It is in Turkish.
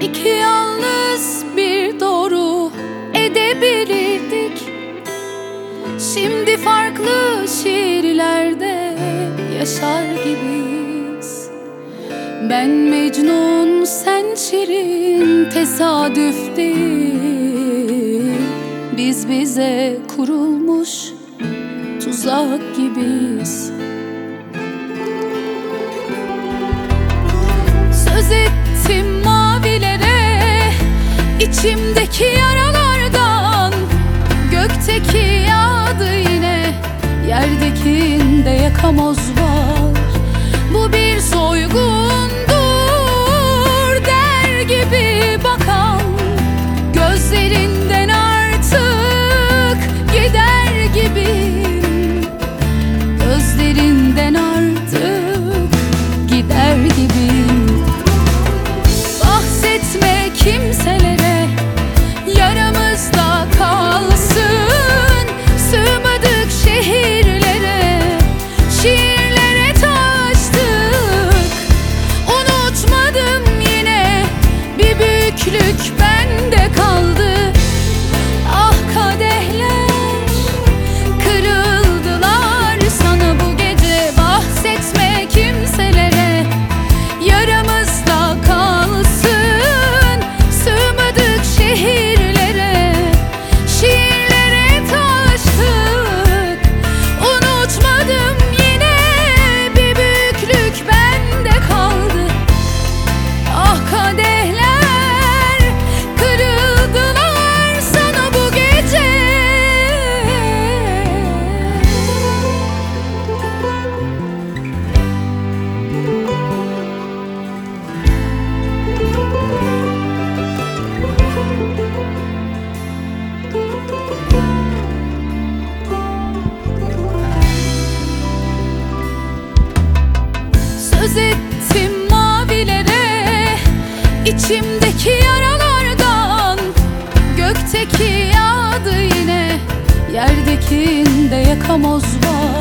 Belki yalnız bir doğru edebilirdik. Şimdi farklı şiirlerde yaşar gibiyiz. Ben Mecnun, sen Şirin, tesadüf değil. Biz bize kurulmuş tuzak gibiyiz. Söz ettim mavilere, içimdeki yaralardan. Gökteki yağdı yine, yerdekinde yakamoz var. Bu bir soygundur der gibi bakan, gözlerinden artık gider gibiyim. Gözlerinden artık gider gibiyim. Bahsetme kimselere, yaramızda kalsın. Sığmadık şehirlere, şiirlere taştık. Unutmadım yine, bir büyüklük bende kaldı. Ah kadehler kırıldılar sana bu gece. Bahsetme kimselere, yaramızda kalsın. Sığmadık şehirlere, şiirlere taştık. Unutmadım yine, bir büyüklük bende kaldı. Ah kadehler kırıldılar sana bu gece. Söz ettim mavilere, içimdeki yaralardan. Gökteki yağdı yine, yerdekinde yakamoz var.